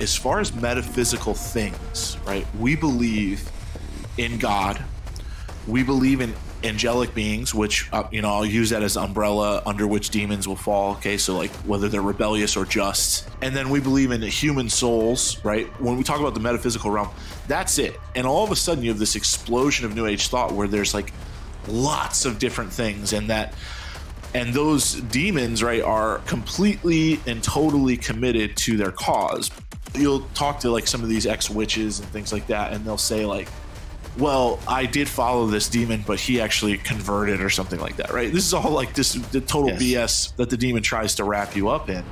as far as metaphysical things, right, we believe in God. We believe in angelic beings, which, I'll use that as an umbrella under which demons will fall. Okay, so like whether they're rebellious or just. And then we believe in human souls, right? When we talk about the metaphysical realm, that's it. And all of a sudden you have this explosion of New Age thought where there's like lots of different things, and those demons, right, are completely and totally committed to their cause. You'll talk to like some of these ex-witches and things like that, and they'll say like, well, I did follow this demon, but he actually converted or something like that, right? This is all like the total BS that the demon tries to wrap you up in.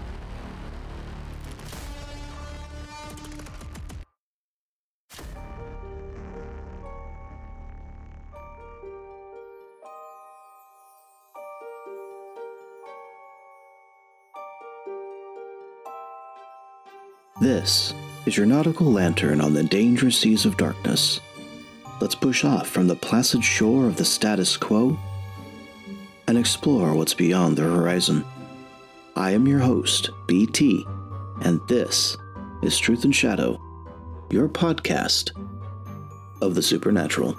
This is your nautical lantern on the dangerous seas of darkness. Let's push off from the placid shore of the status quo and explore what's beyond the horizon. I am your host, BT, and this is Truth and Shadow, your podcast of the supernatural.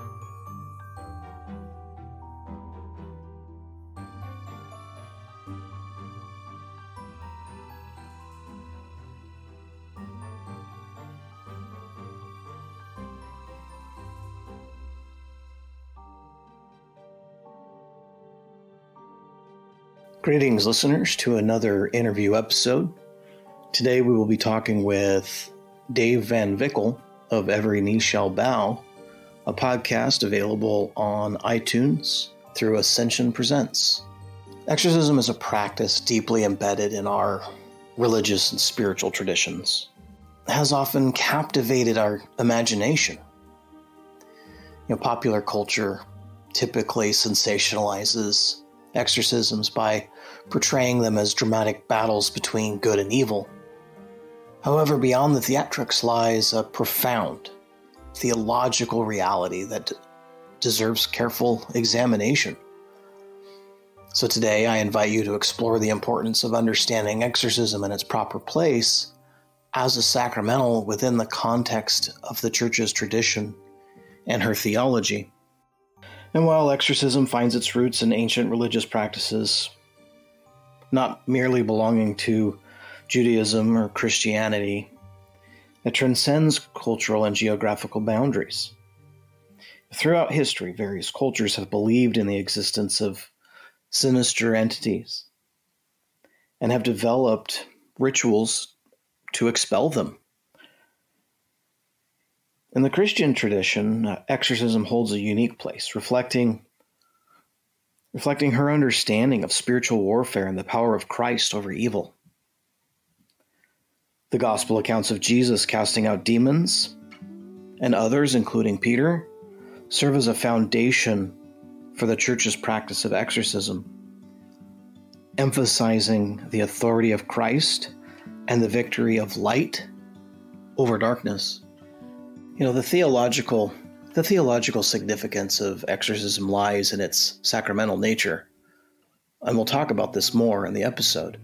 Greetings, listeners, to another interview episode. Today we will be talking with Dave Van Vickle of Every Knee Shall Bow, a podcast available on iTunes through Ascension Presents. Exorcism is a practice deeply embedded in our religious and spiritual traditions. It has often captivated our imagination. Popular culture typically sensationalizes exorcisms by portraying them as dramatic battles between good and evil. However, beyond the theatrics lies a profound theological reality that deserves careful examination. So today I invite you to explore the importance of understanding exorcism in its proper place as a sacramental within the context of the Church's tradition and her theology. And while exorcism finds its roots in ancient religious practices, not merely belonging to Judaism or Christianity, it transcends cultural and geographical boundaries. Throughout history, various cultures have believed in the existence of sinister entities and have developed rituals to expel them. In the Christian tradition, exorcism holds a unique place, reflecting her understanding of spiritual warfare and the power of Christ over evil. The gospel accounts of Jesus casting out demons and others, including Peter, serve as a foundation for the Church's practice of exorcism, emphasizing the authority of Christ and the victory of light over darkness. The theological significance of exorcism lies in its sacramental nature, and we'll talk about this more in the episode.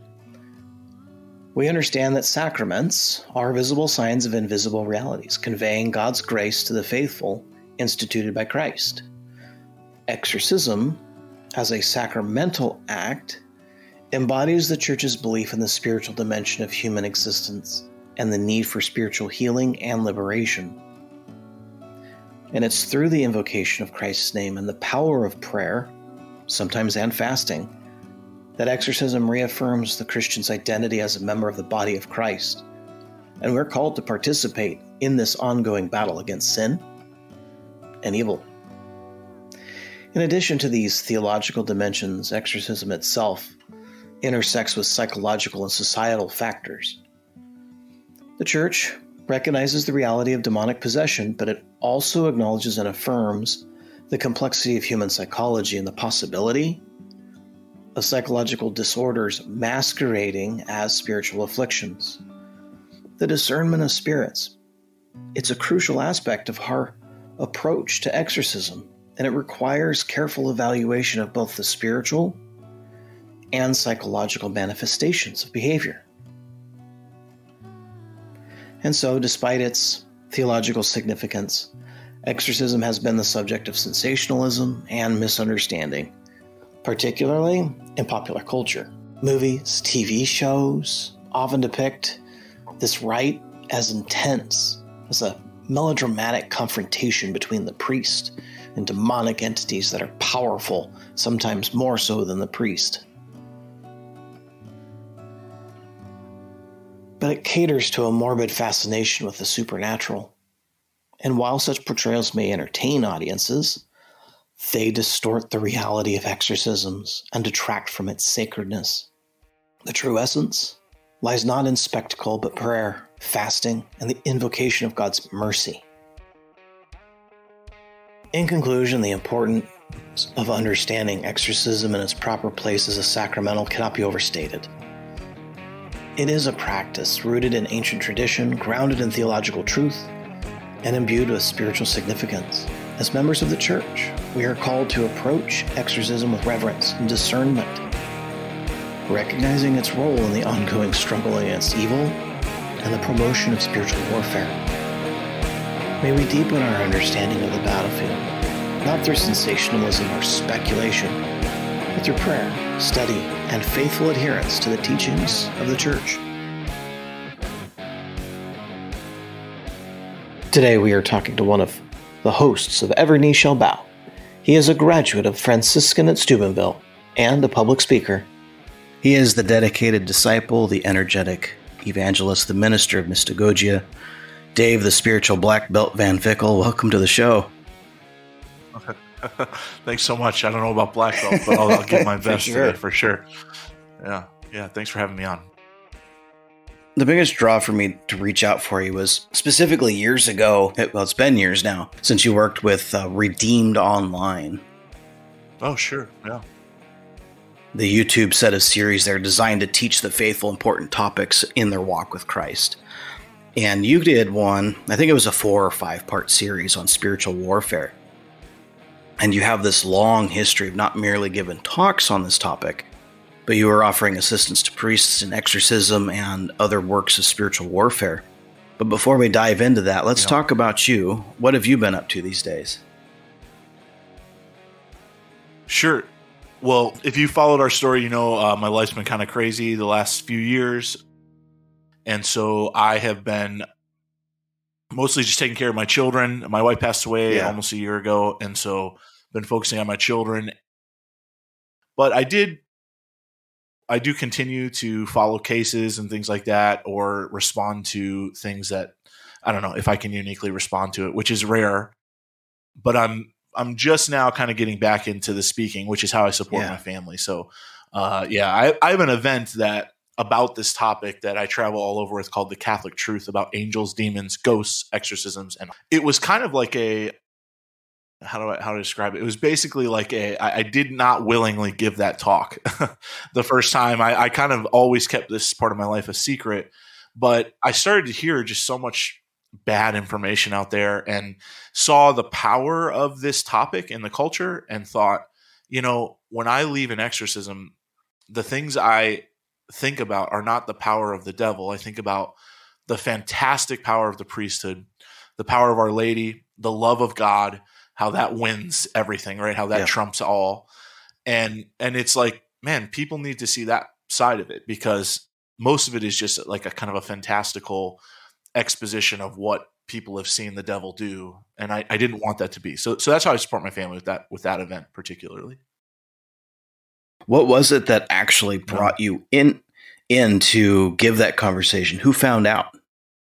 We understand that sacraments are visible signs of invisible realities, conveying God's grace to the faithful, instituted by Christ. Exorcism, as a sacramental act, embodies the Church's belief in the spiritual dimension of human existence and the need for spiritual healing and liberation. And it's through the invocation of Christ's name and the power of prayer, sometimes and fasting, that exorcism reaffirms the Christian's identity as a member of the body of Christ. And we're called to participate in this ongoing battle against sin and evil. In addition to these theological dimensions, exorcism itself intersects with psychological and societal factors. The Church recognizes the reality of demonic possession, but it also acknowledges and affirms the complexity of human psychology and the possibility of psychological disorders masquerading as spiritual afflictions. The discernment of spirits. It's a crucial aspect of our approach to exorcism, and it requires careful evaluation of both the spiritual and psychological manifestations of behavior. And so, despite its theological significance, exorcism has been the subject of sensationalism and misunderstanding, particularly in popular culture. Movies, TV shows often depict this rite as intense, as a melodramatic confrontation between the priest and demonic entities that are powerful, sometimes more so than the priest. But it caters to a morbid fascination with the supernatural. And while such portrayals may entertain audiences, they distort the reality of exorcisms and detract from its sacredness. The true essence lies not in spectacle, but prayer, fasting, and the invocation of God's mercy. In conclusion, the importance of understanding exorcism in its proper place as a sacramental cannot be overstated. It is a practice rooted in ancient tradition, grounded in theological truth, and imbued with spiritual significance. As members of the Church, we are called to approach exorcism with reverence and discernment, recognizing its role in the ongoing struggle against evil and the promotion of spiritual warfare. May we deepen our understanding of the battlefield, not through sensationalism or speculation, but through prayer, study, and faithful adherence to the teachings of the Church. Today we are talking to one of the hosts of Every Knee Shall Bow. He is a graduate of Franciscan at Steubenville and a public speaker. He is the dedicated disciple, the energetic evangelist, the minister of mystagogia, Dave, the spiritual black belt Van Vickle. Welcome to the show. Thanks so much. I don't know about black belt, but I'll give my best today for sure. Yeah. Thanks for having me on. The biggest draw for me to reach out for you was specifically years ago. Well, it's been years now since you worked with Redeemed Online. Oh, sure. Yeah. The YouTube set of series they're designed to teach the faithful important topics in their walk with Christ. And you did one, I think it was a 4 or 5 part series on spiritual warfare. And you have this long history of not merely giving talks on this topic, but you were offering assistance to priests in exorcism and other works of spiritual warfare. But before we dive into that, let's talk about you. What have you been up to these days? Sure. Well, if you followed our story, you know my life's been kind of crazy the last few years. And so I have been mostly just taking care of my children. My wife passed away almost a year ago, and so been focusing on my children. But I do continue to follow cases and things like that, or respond to things that I don't know if I can uniquely respond to it, which is rare. But I'm just now kind of getting back into the speaking, which is how I support my family. So I have an event about this topic that I travel all over with called The Catholic Truth, about angels, demons, ghosts, exorcisms. And it was kind of like how to describe it? It was basically like I did not willingly give that talk the first time. I kind of always kept this part of my life a secret, but I started to hear just so much bad information out there and saw the power of this topic in the culture and thought, when I leave an exorcism, the things I think about are not the power of the devil. I think about the fantastic power of the priesthood, the power of Our Lady, the love of God, how that wins everything, right? How that trumps all. And it's like, man, people need to see that side of it, because most of it is just like a kind of a fantastical exposition of what people have seen the devil do. And I didn't want that to be. So that's how I support my family with that event particularly. What was it that actually brought you in to give that conversation? Who found out?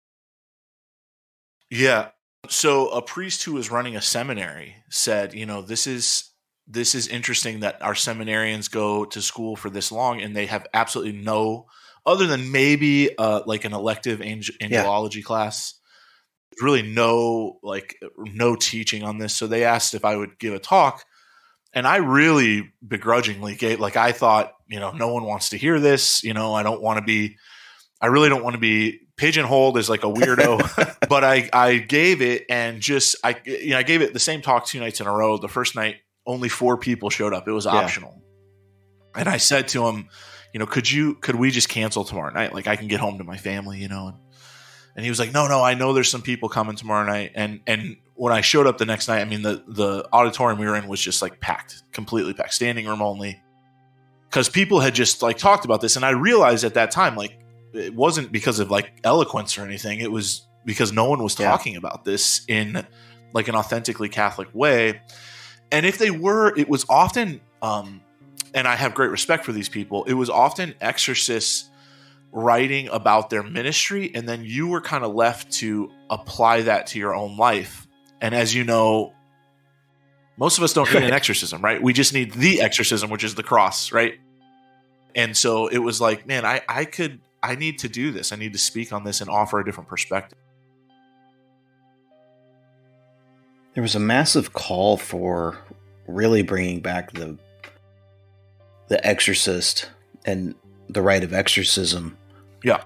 Yeah. So a priest who was running a seminary said, this is interesting that our seminarians go to school for this long and they have absolutely no, other than maybe like an elective angelology class, really no teaching on this. So they asked if I would give a talk. And I really begrudgingly gave, I thought, no one wants to hear this. I really don't want to be pigeonholed as like a weirdo, but I gave it and I gave it the same talk 2 nights in a row. The first night, only 4 people showed up. It was optional. And I said to him, could we just cancel tomorrow night? Like I can get home to my family, And he was like, no, I know there's some people coming tomorrow night. And when I showed up the next night, I mean, the auditorium we were in was just like packed, completely packed, standing room only. Because people had just like talked about this. And I realized at that time, like, it wasn't because of like eloquence or anything. It was because no one was talking about this in like an authentically Catholic way. And if they were, it was often, and I have great respect for these people, it was often exorcists writing about their ministry, and then you were kind of left to apply that to your own life. And as you know, most of us don't need an exorcism, right? We just need the exorcism, which is the cross, right? And so it was like, man, I need to do this. I need to speak on this and offer a different perspective. There was a massive call for really bringing back the exorcist and the rite of exorcism. Yeah.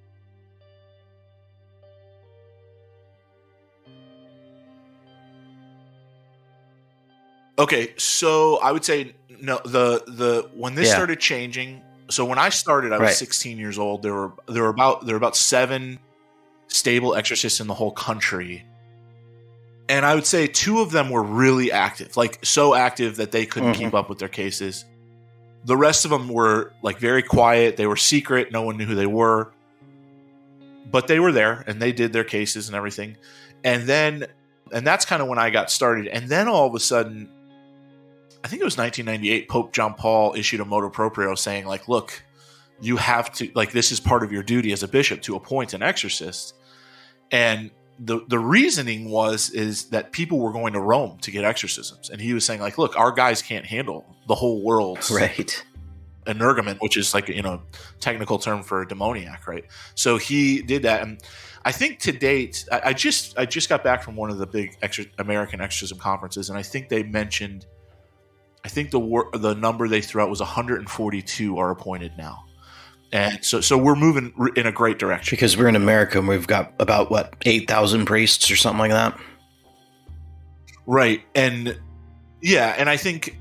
Okay, so I would say no. The when this started changing. So when I started, I was 16 years old. There were about 7 stable exorcists in the whole country, and I would say 2 of them were really active, like so active that they couldn't keep up with their cases. The rest of them were like very quiet. They were secret. No one knew who they were, but they were there and they did their cases and everything. And that's kind of when I got started. And then all of a sudden, I think it was 1998, Pope John Paul issued a motu proprio saying like, look, you have to, like, this is part of your duty as a bishop to appoint an exorcist. And the reasoning is that people were going to Rome to get exorcisms. And he was saying like, look, our guys can't handle the whole world's energument, which is like, technical term for a demoniac. Right. So he did that. And I think to date, I just got back from one of the big American exorcism conferences. And I think they mentioned, the number they threw out was 142 are appointed now. And so we're moving in a great direction. Because we're in America and we've got about, 8,000 priests or something like that? Right. And yeah, and I think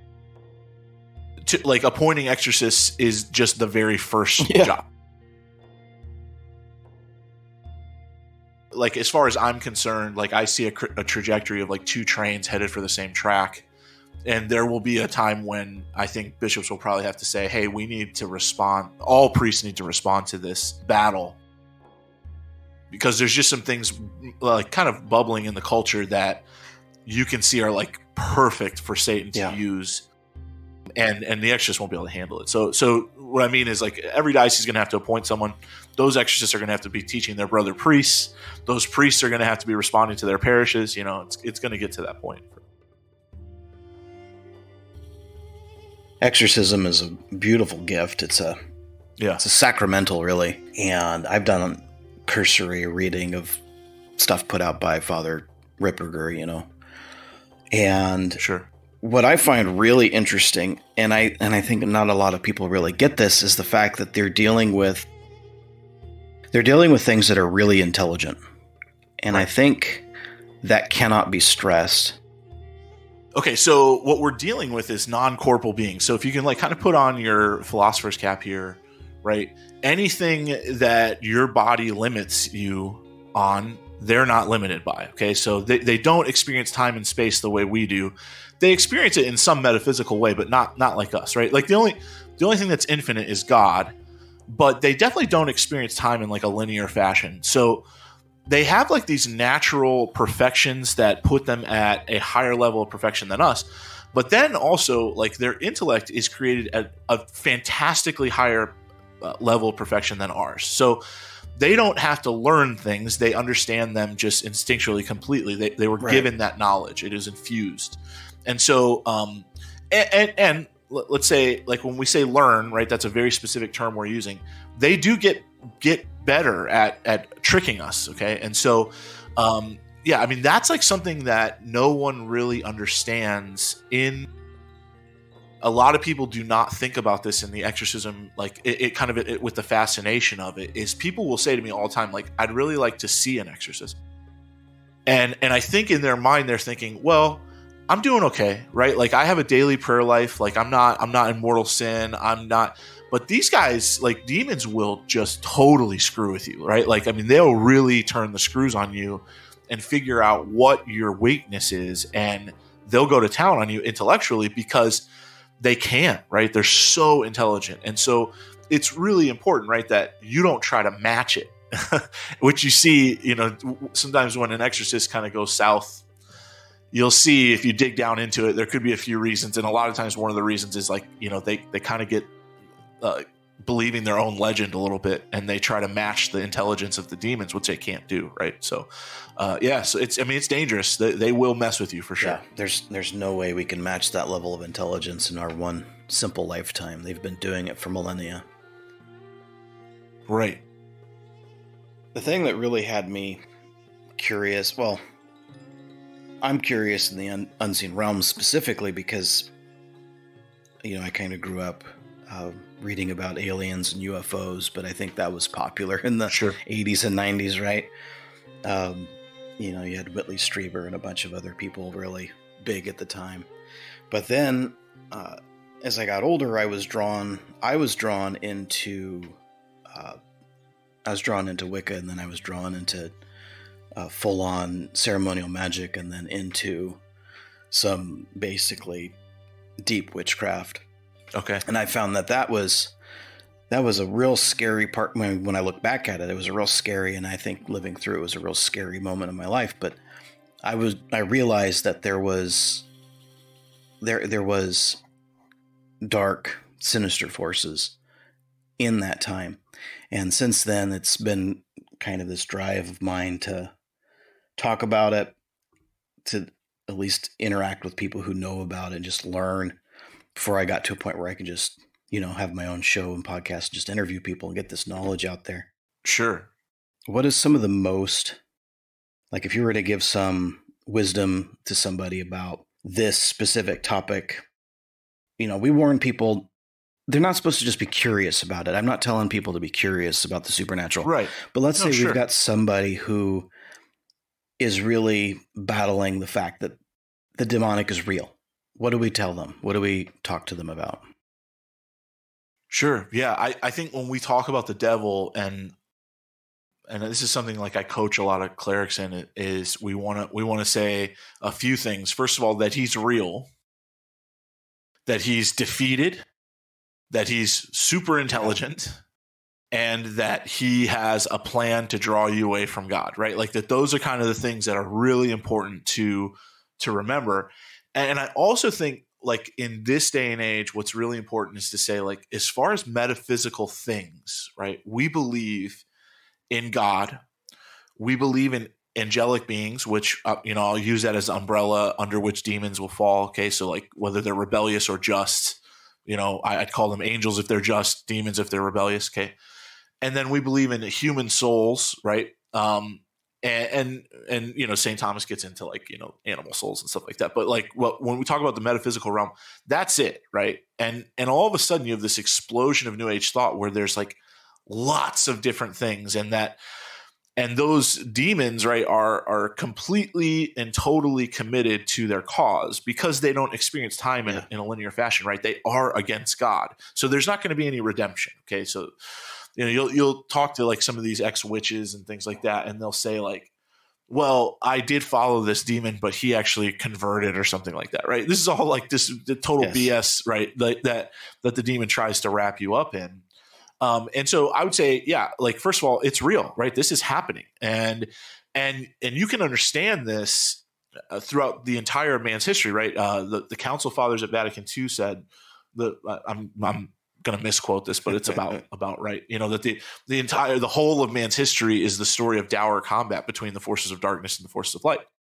appointing exorcists is just the very first job. Like, as far as I'm concerned, like, I see a trajectory of like 2 trains headed for the same track. And there will be a time when I think bishops will probably have to say, hey, we need to respond. All priests need to respond to this battle. Because there's just some things like kind of bubbling in the culture that you can see are like perfect for Satan to use. And the exorcist won't be able to handle it. So what I mean is, like, every diocese is going to have to appoint someone. Those exorcists are going to have to be teaching their brother priests. Those priests are going to have to be responding to their parishes. It's going to get to that point. Exorcism is a beautiful gift. It's a sacramental, really. And I've done a cursory reading of stuff put out by Father Ripperger, And what I find really interesting, and I think not a lot of people really get this, is the fact that they're dealing with things that are really intelligent. And I think that cannot be stressed. Okay, so what we're dealing with is non-corporal beings. So if you can kind of put on your philosopher's cap here, right? Anything that your body limits you on, they're not limited by. Okay, so they don't experience time and space the way we do. They experience it in some metaphysical way, but not like us, right? Like the only thing that's infinite is God, but they definitely don't experience time in like a linear fashion. So they have like these natural perfections that put them at a higher level of perfection than us. But then also, like, their intellect is created at a fantastically higher level of perfection than ours. So they don't have to learn things. They understand them just instinctually, completely. They were given that knowledge. It is infused. And so, and let's say, like, when we say learn, right, that's a very specific term we're using. They do get better at tricking us. Okay. And so, I mean, that's like something that no one really understands. A lot of people do not think about this in the exorcism. Like it kind of with the fascination of it is, people will say to me all the time, like, I'd really like to see an exorcism. And I think in their mind, they're thinking, well, I'm doing okay, right? Like, I have a daily prayer life. Like, I'm not in mortal sin. I'm not. But these guys, like demons, will just totally screw with you, right? Like, I mean, they'll really turn the screws on you and figure out what your weakness is, and they'll go to town on you intellectually because they can, right? They're so intelligent. And so it's really important, right, that you don't try to match it, which you see, sometimes when an exorcist kind of goes south, you'll see if you dig down into it, there could be a few reasons. And a lot of times one of the reasons is like, they kind of get believing their own legend a little bit, and they try to match the intelligence of the demons, which they can't do, right? So, so it's dangerous. They will mess with you for sure. Yeah, there's no way we can match that level of intelligence in our one simple lifetime. They've been doing it for millennia. Right. The thing that really had me curious, well, I'm curious in the unseen realms specifically because, I kind of grew up reading about aliens and UFOs, but I think that was popular in the 80s and 90s, right? You had Whitley Strieber and a bunch of other people really big at the time. But then, as I got older, I was drawn into Wicca, and then I was drawn into full-on ceremonial magic, and then into some basically deep witchcraft. Okay. And I found that was a real scary part. When I look back at it, it was a real scary, and I think living through it was a real scary moment in my life. But I realized that there was dark, sinister forces in that time. And since then, it's been kind of this drive of mine to talk about it, to at least interact with people who know about it and just learn, before I got to a point where I could just, have my own show and podcast, just interview people and get this knowledge out there. Sure. What is some of the most, like if you were to give some wisdom to somebody about this specific topic, we warn people, they're not supposed to just be curious about it. I'm not telling people to be curious about the supernatural. Right. But let's say we've got somebody who is really battling the fact that the demonic is real. What do we tell them? What do we talk to them about? Sure. Yeah. I think when we talk about the devil, and this is something like I coach a lot of clerics in it, is we want to say a few things. First of all, that he's real, that he's defeated, that he's super intelligent, and that he has a plan to draw you away from God, right? Like that those are kind of the things that are really important to remember. And I also think, like, in this day and age, what's really important is to say, like, as far as metaphysical things, right, we believe in God. We believe in angelic beings, which, I'll use that as an umbrella under which demons will fall. Okay. So, like, whether they're rebellious or just, I'd call them angels if they're just, demons if they're rebellious. Okay. And then we believe in human souls, right? And St. Thomas gets into like, animal souls and stuff like that. But like when we talk about the metaphysical realm, that's it, right? And all of a sudden you have this explosion of New Age thought where there's like lots of different things, and those demons, right, are completely and totally committed to their cause because they don't experience time in a linear fashion, right? They are against God. So there's not going to be any redemption. Okay. So you'll talk to like some of these ex-witches and things like that, and they'll say like, well, I did follow this demon, but he actually converted or something like that, right? This is all like the total BS, right? That the demon tries to wrap you up in. And so I would say, yeah, like, first of all, it's real, right? This is happening. And you can understand this throughout the entire man's history, right? The Council Fathers at Vatican II said I'm going to misquote this, but it's about right. That the whole of man's history is the story of dour combat between the forces of darkness and the forces of light.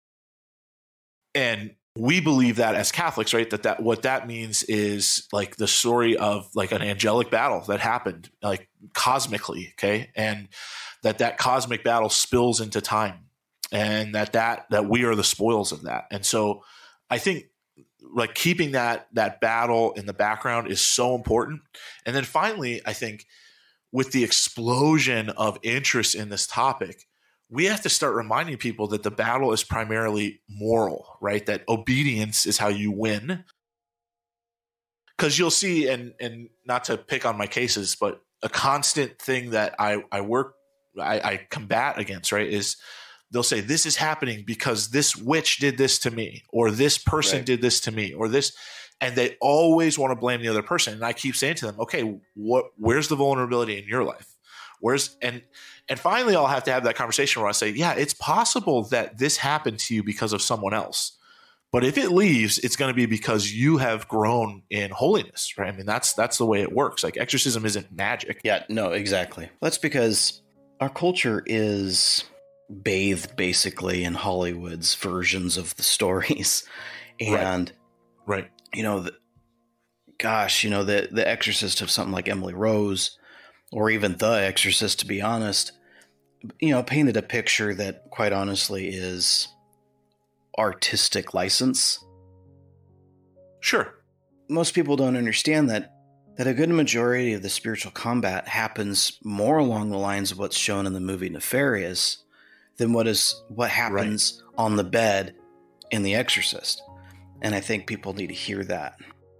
And we believe that as Catholics, right, that what that means is like the story of like an angelic battle that happened like cosmically. Okay. And that cosmic battle spills into time, and that we are the spoils of that. And so I think, like, keeping that battle in the background is so important. And then finally, I think with the explosion of interest in this topic, we have to start reminding people that the battle is primarily moral, right? That obedience is how you win. because you'll see, and not to pick on my cases, but a constant thing that I combat against, right, is they'll say this is happening because this witch did this to me, or this person did this to me, or this, and they always want to blame the other person. And I keep saying to them, okay, where's the vulnerability in your life? And finally I'll have to have that conversation where I say, yeah, it's possible that this happened to you because of someone else. But if it leaves, it's going to be because you have grown in holiness, right? I mean, that's the way it works. Like, exorcism isn't magic. Yeah, no, exactly. That's because our culture is bathed basically in Hollywood's versions of the stories. And, right. The Exorcist of something like Emily Rose, or even The Exorcist, to be honest, painted a picture that quite honestly is artistic license. Sure. Most people don't understand that a good majority of the spiritual combat happens more along the lines of what's shown in the movie Nefarious than what happens on the bed in The Exorcist. And I think people need to hear that.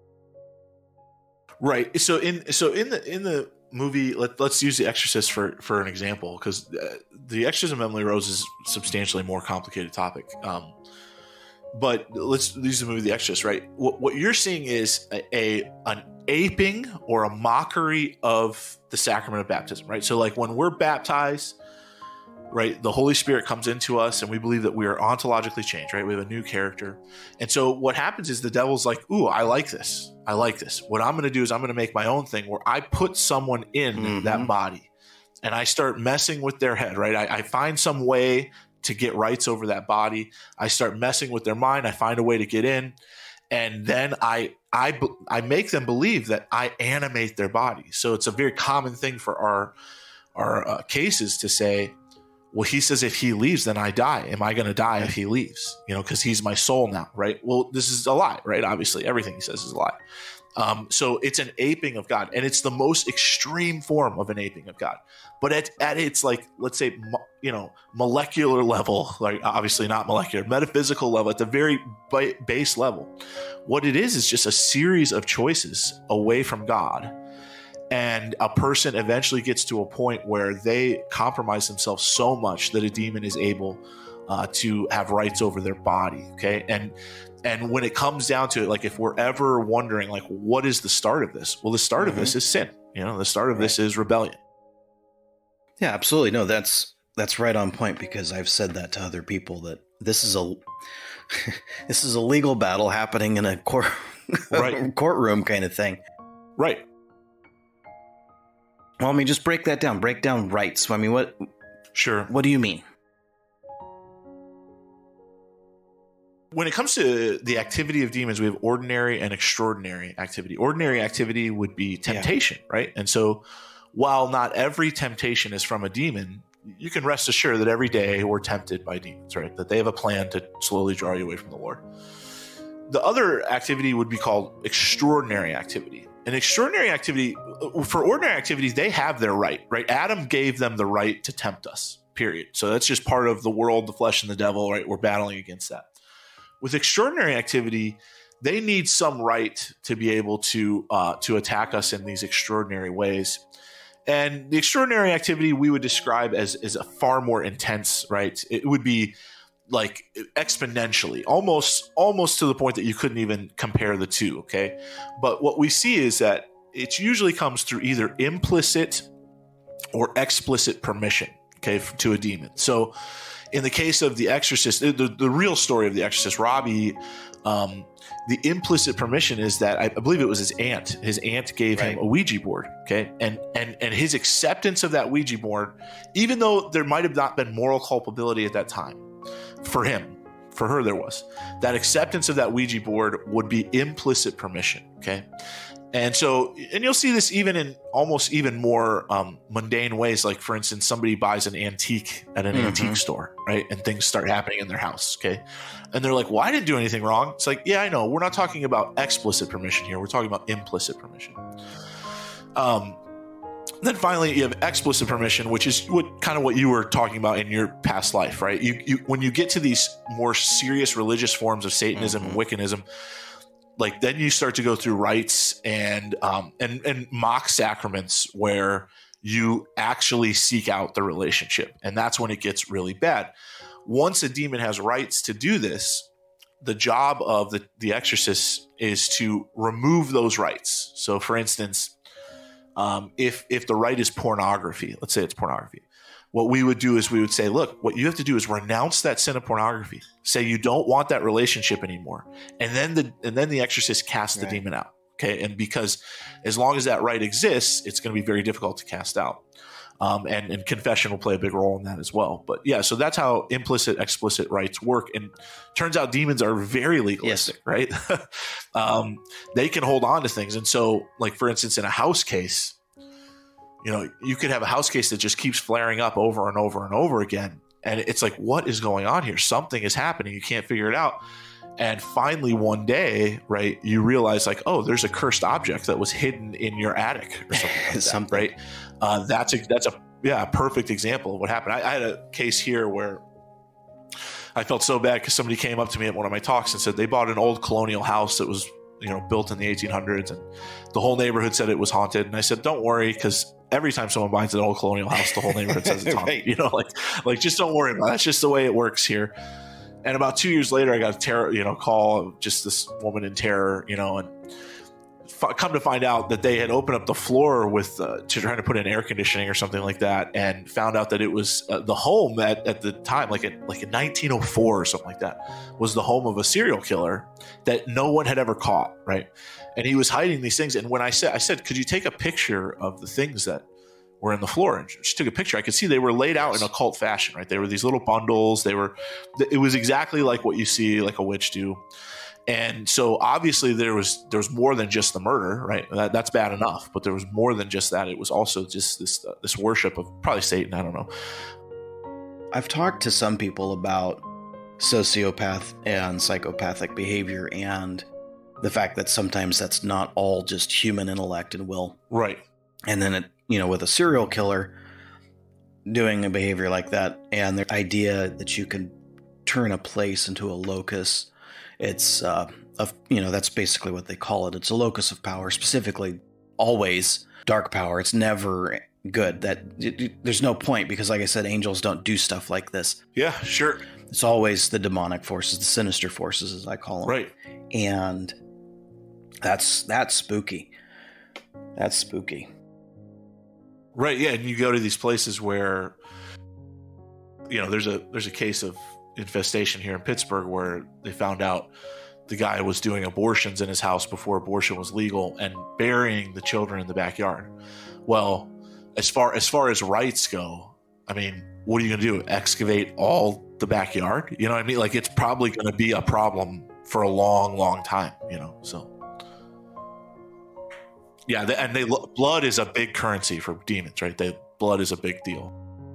Right. So in the movie, let's use The Exorcist for an example, because The Exorcism of Emily Rose is a substantially more complicated topic. But let's use the movie The Exorcist, right? What you're seeing is an aping or a mockery of the sacrament of baptism, right? So like when we're baptized, right, the Holy Spirit comes into us and we believe that we are ontologically changed, right? We have a new character. And so what happens is the devil's like, ooh, I like this. What I'm going to do is I'm going to make my own thing where I put someone in that body and I start messing with their head, right? I find some way to get rights over that body. I start messing with their mind. I find a way to get in. And then I make them believe that I animate their body. So it's a very common thing for our cases to say, well, he says if he leaves, then I die. Am I going to die if he leaves? Because he's my soul now, right? Well, this is a lie, right? Obviously, everything he says is a lie. So it's an aping of God, and it's the most extreme form of an aping of God. But at its, like, let's say, molecular level, like obviously not molecular, metaphysical level, at the very base level, what it is just a series of choices away from God. And a person eventually gets to a point where they compromise themselves so much that a demon is able to have rights over their body. Okay. And when it comes down to it, like if we're ever wondering, like, what is the start of this? Well, the start of this is sin. The start of this is rebellion. Yeah, absolutely. No, that's right on point, because I've said that to other people, that this is a legal battle happening in a courtroom kind of thing. Right. Well, I mean, just break that down. Break down rights. I mean, what? Sure. What do you mean? When it comes to the activity of demons, we have ordinary and extraordinary activity. Ordinary activity would be temptation, right? And so while not every temptation is from a demon, you can rest assured that every day we're tempted by demons, right? That they have a plan to slowly draw you away from the Lord. The other activity would be called extraordinary activity. And extraordinary activity, for ordinary activities, they have their right? Adam gave them the right to tempt us, period. So that's just part of the world, the flesh and the devil, right? We're battling against that. With extraordinary activity, they need some right to be able to attack us in these extraordinary ways. And the extraordinary activity we would describe as a far more intense, right? It would be like exponentially, almost to the point that you couldn't even compare the two, okay? But what we see is that it usually comes through either implicit or explicit permission, okay, to a demon. So in the case of The Exorcist, the real story of The Exorcist, Robbie, the implicit permission is that I believe it was his aunt. His aunt gave him a Ouija board, okay? And his acceptance of that Ouija board, even though there might have not been moral culpability at that time, for him, for her there was, that acceptance of that Ouija board would be implicit permission, okay? And you'll see this even in almost even more mundane ways. Like, for instance, somebody buys an antique at an antique store, right? And things start happening in their house, okay? And they're like, well, I didn't do anything wrong. It's like, yeah, I know. We're not talking about explicit permission here. We're talking about implicit permission. Then finally, you have explicit permission, which is what you were talking about in your past life, right? You when you get to these more serious religious forms of Satanism and Wiccanism, like then you start to go through rites and mock sacraments where you actually seek out the relationship, and that's when it gets really bad. Once a demon has rights to do this, the job of the exorcist is to remove those rights. So, for instance, if the rite is pornography, let's say it's pornography, what we would do is we would say, look, what you have to do is renounce that sin of pornography. Say you don't want that relationship anymore, and then the exorcist casts the demon out. Okay, and because as long as that rite exists, it's going to be very difficult to cast out. And confession will play a big role in that as well. But yeah, so that's how implicit, explicit rites work. And turns out demons are very legalistic, right? They can hold on to things. And so, like, for instance, in a house case, you could have a house case that just keeps flaring up over and over and over again. And it's like, what is going on here? Something is happening. You can't figure it out. And finally, one day, right, you realize like, oh, there's a cursed object that was hidden in your attic or something like that, right? That's a perfect example of what happened. I had a case here where I felt so bad because somebody came up to me at one of my talks and said they bought an old colonial house that was, built in the 1800s, and the whole neighborhood said it was haunted. And I said, don't worry, because every time someone buys an old colonial house, the whole neighborhood says it's haunted. Right. like just don't worry about it. That's just the way it works here. And about 2 years later, I got a call of just this woman in terror, and come to find out that they had opened up the floor with to trying to put in air conditioning or something like that, and found out that it was the home at the time, like in 1904 or something like that, was the home of a serial killer that no one had ever caught, right? And he was hiding these things. And when I said, could you take a picture of the things that were in the floor? And she took a picture. I could see they were laid out in occult fashion, right? They were these little bundles. It was exactly like what you see like a witch do. And so obviously there was more than just the murder, right? That's bad enough, but there was more than just that. It was also just this worship of probably Satan. I don't know. I've talked to some people about sociopath and psychopathic behavior and the fact that sometimes that's not all just human intellect and will. Right. And then with a serial killer doing a behavior like that, and the idea that you can turn a place into a locus, it's that's basically what they call it. It's a locus of power, specifically always dark power. It's never good. There's no point, because like I said, angels don't do stuff like this. Yeah, sure. It's always the demonic forces, the sinister forces, as I call them. Right. And that's spooky. That's spooky. Right, yeah, and you go to these places where, there's a case of infestation here in Pittsburgh where they found out the guy was doing abortions in his house before abortion was legal and burying the children in the backyard. Well, as far as rights go, I mean, what are you going to do? Excavate all the backyard? You know what I mean? Like, it's probably going to be a problem for a long, long time, so. Yeah, and blood is a big currency for demons, right? Blood is a big deal.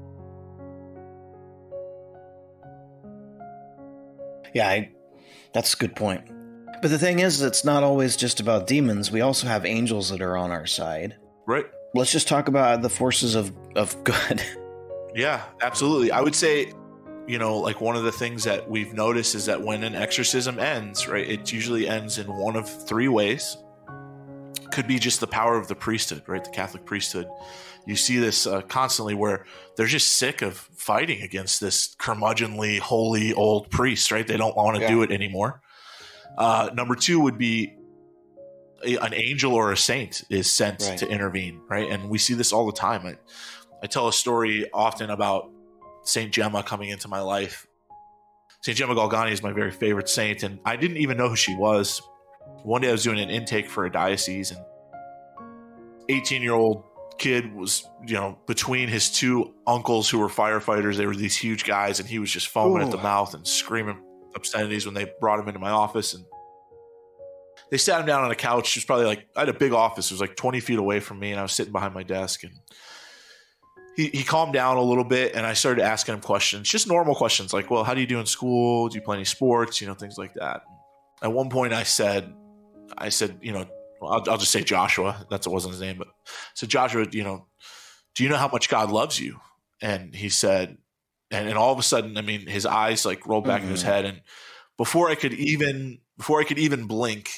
Yeah, that's a good point. But the thing is, it's not always just about demons. We also have angels that are on our side. Right. Let's just talk about the forces of good. Yeah, absolutely. I would say, like one of the things that we've noticed is that when an exorcism ends, right, it usually ends in one of three ways. Could be just the power of the priesthood, right? The Catholic priesthood. You see this constantly where they're just sick of fighting against this curmudgeonly, holy old priest, right? They don't want to do it anymore. Number two would be an angel or a saint is sent to intervene, right? And we see this all the time. I tell a story often about Saint Gemma coming into my life. Saint Gemma Galgani is my very favorite saint, and I didn't even know who she was. One day I was doing an intake for a diocese, and 18-year-old kid was, between his two uncles who were firefighters. They were these huge guys, and he was just foaming at the mouth and screaming obscenities when they brought him into my office. And they sat him down on a couch. It was probably I had a big office. It was 20 feet away from me, and I was sitting behind my desk, and he calmed down a little bit, and I started asking him questions, just normal questions like, well, how do you do in school? Do you play any sports? Things like that. At one point I said, I'll just say Joshua. That wasn't his name, but I said, Joshua, do you know how much God loves you? And he said, and all of a sudden, I mean, his eyes rolled back in his head. And before I could even blink,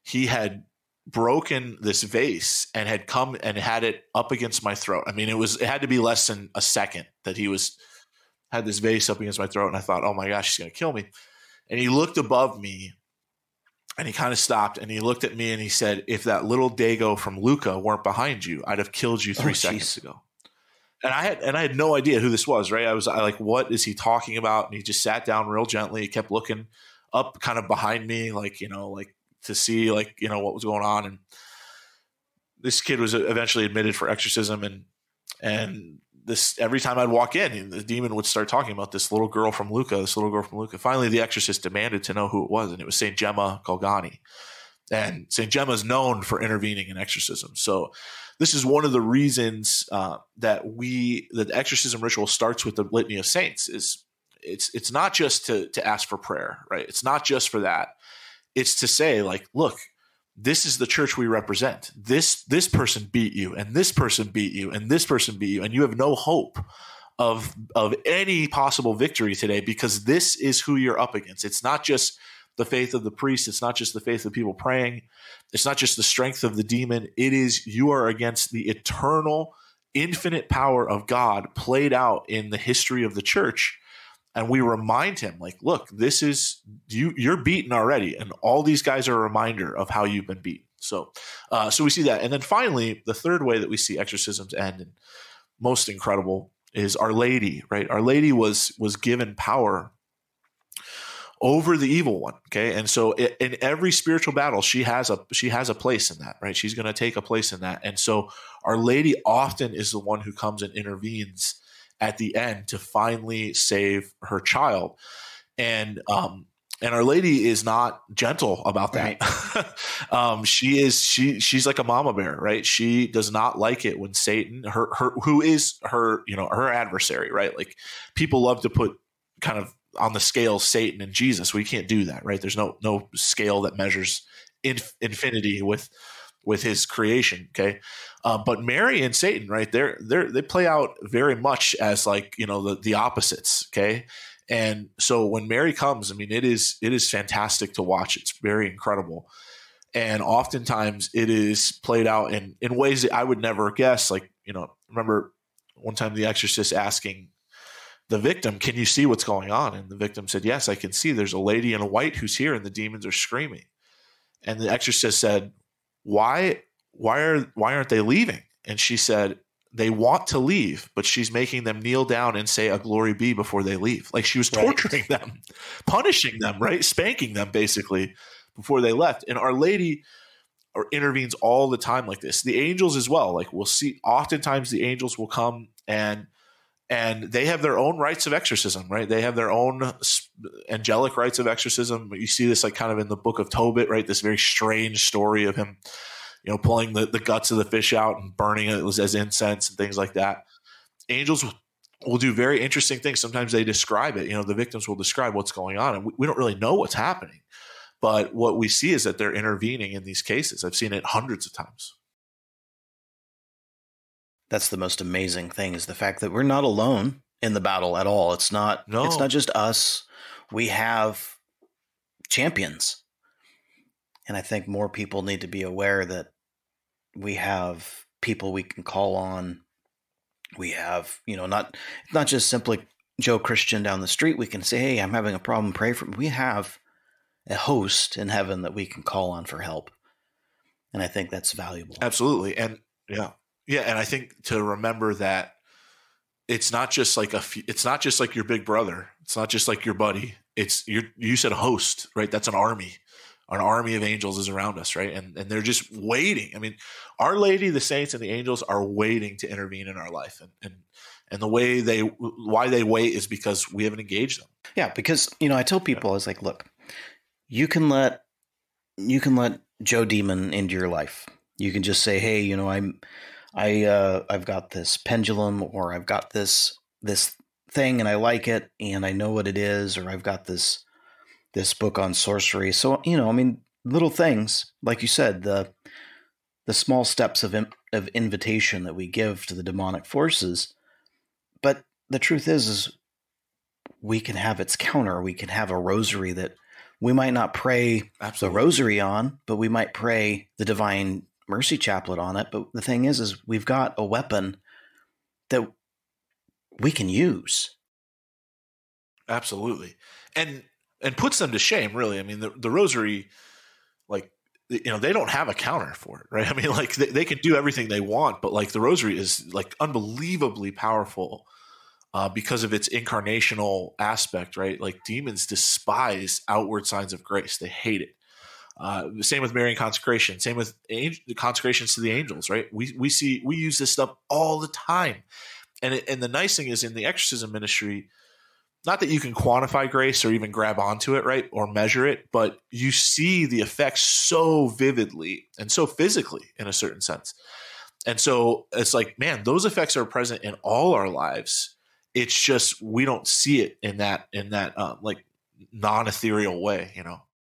he had broken this vase and had come and had it up against my throat. I mean, it had to be less than a second that he had this vase up against my throat. And I thought, oh my gosh, he's going to kill me. And he looked above me and he kind of stopped and he looked at me and he said, if that little Dago from Luca weren't behind you, I'd have killed you 3 seconds ago. And I had no idea who this was, right? I like, what is he talking about? And he just sat down real gently. He kept looking up kind of behind me, like to see what was going on. And this kid was eventually admitted for exorcism. And this, every time I'd walk in, the demon would start talking about this little girl from Luca. Finally, the exorcist demanded to know who it was. And it was St. Gemma Colgani. And St. Gemma is known for intervening in exorcism. So this is one of the reasons that the exorcism ritual starts with the Litany of Saints. It's not just to ask for prayer, right? It's not just for that. It's to say, like, look, this is the church we represent. This person beat you, and this person beat you, and this person beat you, and you have no hope of any possible victory today because this is who you're up against. It's not just the faith of the priest. It's not just the faith of people praying. It's not just the strength of the demon. It is, you are against the eternal, infinite power of God played out in the history of the church. And we remind him, like, look, this is you're beaten already. And all these guys are a reminder of how you've been beaten. So we see that. And then finally, the third way that we see exorcisms end, and most incredible, is Our Lady, right? Our Lady was given power over the evil one. Okay. And so in every spiritual battle, she has a place in that, right? She's going to take a place in that. And so Our Lady often is the one who comes and intervenes at the end to finally save her child. And Our Lady is not gentle about that. Right. She's like a mama bear, right? She does not like it when Satan, who is her adversary, right? Like, people love to put kind of on the scale Satan and Jesus. We can't do that, right? There's no scale that measures infinity with his creation. Okay. But Mary and Satan, right, they play out very much as, like, the opposites. Okay. And so when Mary comes, I mean, it is fantastic to watch. It's very incredible. And oftentimes it is played out in ways that I would never guess. Like, remember one time the exorcist asking the victim, can you see what's going on? And the victim said, yes, I can see. There's a lady in a white who's here and the demons are screaming. And the exorcist said, why aren't they leaving? And she said, they want to leave, but she's making them kneel down and say a glory be before they leave. Like, she was torturing them, punishing them, right? Spanking them basically before they left. And Our Lady intervenes all the time like this. The angels as well. Like, we'll see, oftentimes the angels will come and they have their own rites of exorcism, right? They have their own angelic rites of exorcism. You see this, like, kind of in the book of Tobit, right? This very strange story of him, pulling the guts of the fish out and burning it as incense and things like that. Angels will do very interesting things. Sometimes they describe it. The victims will describe what's going on, and we don't really know what's happening. But what we see is that they're intervening in these cases. I've seen it hundreds of times. That's the most amazing thing, is the fact that we're not alone in the battle at all. It's not just us. We have champions. And I think more people need to be aware that we have people we can call on. We have, not just simply Joe Christian down the street. We can say, hey, I'm having a problem, pray for me. We have a host in heaven that we can call on for help. And I think that's valuable. Absolutely. And yeah, and I think to remember that it's not just like it's not just like your big brother. It's not just like your buddy. You said a host, right? That's an army. An army of angels is around us, right? And they're just waiting. I mean, Our Lady, the saints, and the angels are waiting to intervene in our life. And the way why they wait is because we haven't engaged them. Yeah, because I tell people, I was like, look, you can let Joe Demon into your life. You can just say, hey, I've got this pendulum, or I've got this thing and I like it and I know what it is, or I've got this book on sorcery. So, little things, like you said, the small steps of invitation that we give to the demonic forces. But the truth is we can have its counter. We can have a rosary that we might not pray Absolutely. the rosary on, but we might pray the Divine Mercy Chaplet on it. But the thing is we've got a weapon that we can use. Absolutely. And puts them to shame, really. I mean, the rosary, like, they don't have a counter for it, right? I mean, like, they can do everything they want, but like the rosary is like unbelievably powerful because of its incarnational aspect, right? Like, demons despise outward signs of grace. They hate it. Same with Marian consecration. Same with the consecrations to the angels, right? We use this stuff all the time. And the nice thing is, in the exorcism ministry, not that you can quantify grace or even grab onto it, right, or measure it, but you see the effects so vividly and so physically in a certain sense. And so it's like, man, those effects are present in all our lives. It's just we don't see it in that like non-ethereal way, you know.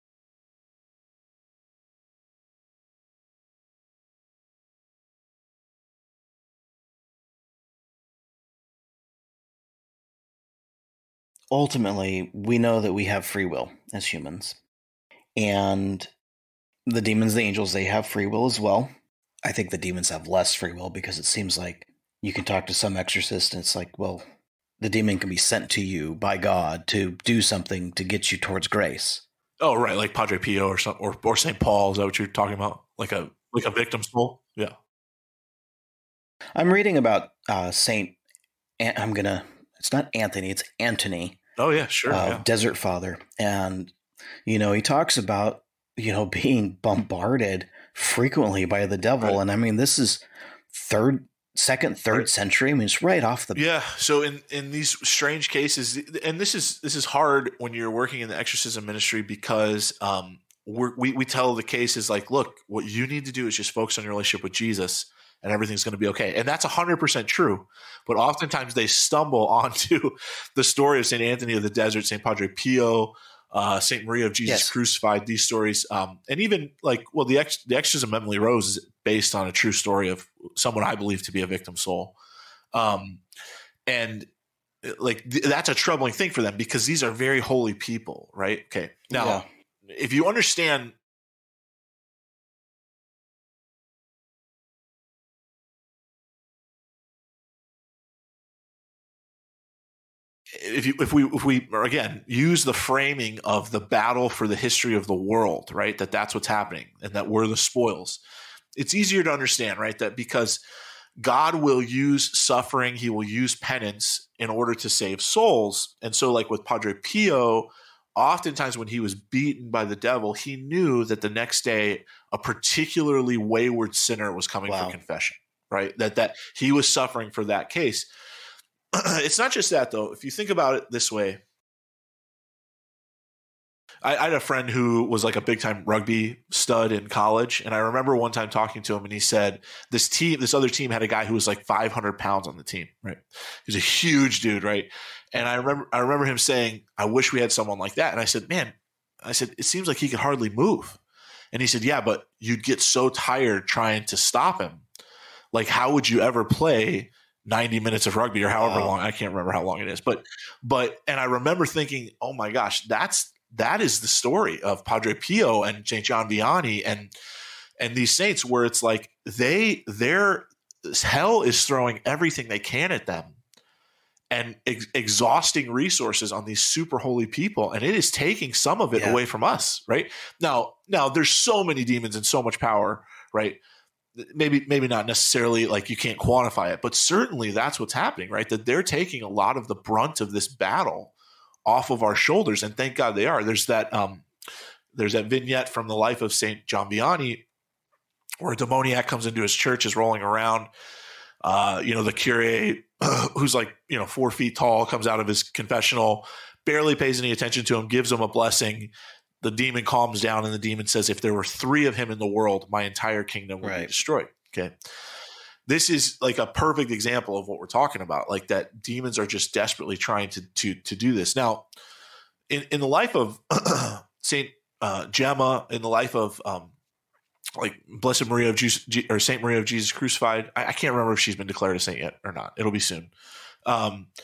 Ultimately, we know that we have free will as humans. And the demons, the angels, they have free will as well. I think the demons have less free will because it seems like you can talk to some exorcist and it's like, well, the demon can be sent to you by God to do something to get you towards grace. Oh, right, like Padre Pio or something, or St. Paul. Is that what you're talking about? Like a victim soul? Yeah. I'm reading about Saint. It's not Anthony. It's Antony. Oh yeah, sure. Yeah. Desert Father, and he talks about being bombarded frequently by the devil, Right. and I mean this is second, third century. I mean it's right off the Yeah. So in these strange cases, and this is hard when you're working in the exorcism ministry because we tell the cases like, look, what you need to do is just focus on your relationship with Jesus, and everything's going to be okay. And that's 100% true. But oftentimes they stumble onto the story of St. Anthony of the Desert, St. Padre Pio, St. Maria of Jesus Crucified, these stories. And even like, well, the Exorcism of Emily Rose is based on a true story of someone I believe to be a victim soul. And like, that's a troubling thing for them because these are very holy people, right? Okay. Now, if you understand, if we again use the framing of the battle for the history of the world, right, that's what's happening and that we're the spoils, it's easier to understand, right, that because God will use suffering, he will use penance in order to save souls. And so like with Padre Pio, oftentimes when he was beaten by the devil, he knew that the next day a particularly wayward sinner was coming for confession, right, that he was suffering for that case. It's not just that, though. If you think about it this way, I had a friend who was like a big time rugby stud in college. And I remember one time talking to him and he said, this other team had a guy who was like 500 pounds on the team, right? He was a huge dude, right? And I remember him saying, I wish we had someone like that. And I said, man, it seems like he could hardly move. And he said, yeah, but you'd get so tired trying to stop him. Like, how would you ever play 90 minutes of rugby or however long? I can't remember how long it is, but and I remember thinking, oh my gosh, that is the story of Padre Pio and St. John Vianney and these saints, where it's like their hell is throwing everything they can at them and exhausting resources on these super holy people, and it is taking some of it away from us, right? Now there's so many demons and so much power, right? Maybe not necessarily like you can't quantify it, but certainly that's what's happening, right? That they're taking a lot of the brunt of this battle off of our shoulders, and thank God they are. There's that vignette from the life of Saint John Vianney where a demoniac comes into his church, is rolling around. The curé, who's like 4 feet tall, comes out of his confessional, barely pays any attention to him, gives him a blessing. The demon calms down, and the demon says, if there were 3 of him in the world, my entire kingdom would be destroyed. Okay. This is like a perfect example of what we're talking about, like that demons are just desperately trying to do this. Now, in the life of Saint Gemma, in the life of like Blessed Maria of Jesus, or Saint Maria of Jesus Crucified, I can't remember if she's been declared a saint yet or not. It'll be soon.